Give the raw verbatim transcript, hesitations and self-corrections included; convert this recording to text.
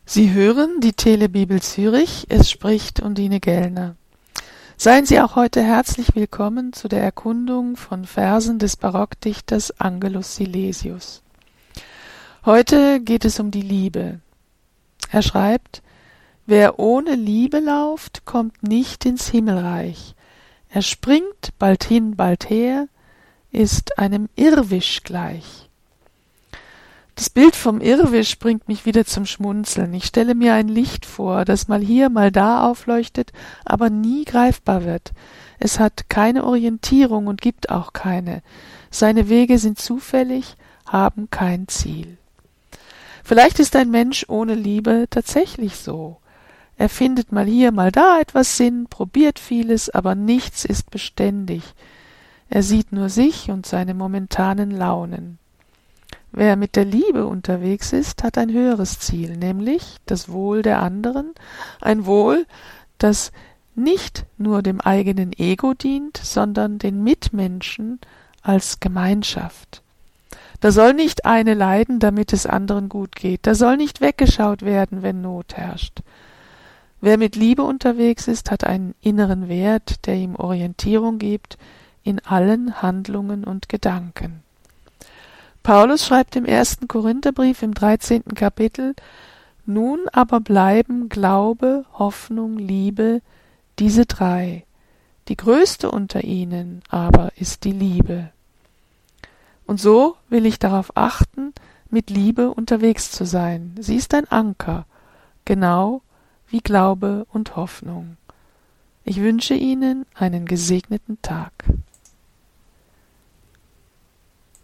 Sie hören die Telebibel Zürich, es spricht Undine Gellner. Seien Sie auch heute herzlich willkommen zu der Erkundung von Versen des Barockdichters Angelus Silesius. Heute geht es um die Liebe. Er schreibt: Wer ohne Liebe lauft, kommt nicht ins Himmelreich. Er springt bald hin, bald her, ist einem Irrwisch gleich. Das Bild vom Irrwisch bringt mich wieder zum Schmunzeln. Ich stelle mir ein Licht vor, das mal hier, mal da aufleuchtet, aber nie greifbar wird. Es hat keine Orientierung und gibt auch keine. Seine Wege sind zufällig, haben kein Ziel. Vielleicht ist ein Mensch ohne Liebe tatsächlich so. Er findet mal hier, mal da etwas Sinn, probiert vieles, aber nichts ist beständig. Er sieht nur sich und seine momentanen Launen. Wer mit der Liebe unterwegs ist, hat ein höheres Ziel, nämlich das Wohl der anderen, ein Wohl, das nicht nur dem eigenen Ego dient, sondern den Mitmenschen als Gemeinschaft. Da soll nicht eine leiden, damit es anderen gut geht, da soll nicht weggeschaut werden, wenn Not herrscht. Wer mit Liebe unterwegs ist, hat einen inneren Wert, der ihm Orientierung gibt in allen Handlungen und Gedanken. Paulus schreibt im ersten Korintherbrief im dreizehnten Kapitel: Nun aber bleiben Glaube, Hoffnung, Liebe, diese drei. Die größte unter ihnen aber ist die Liebe. Und so will ich darauf achten, mit Liebe unterwegs zu sein. Sie ist ein Anker, genau wie Glaube und Hoffnung. Ich wünsche Ihnen einen gesegneten Tag.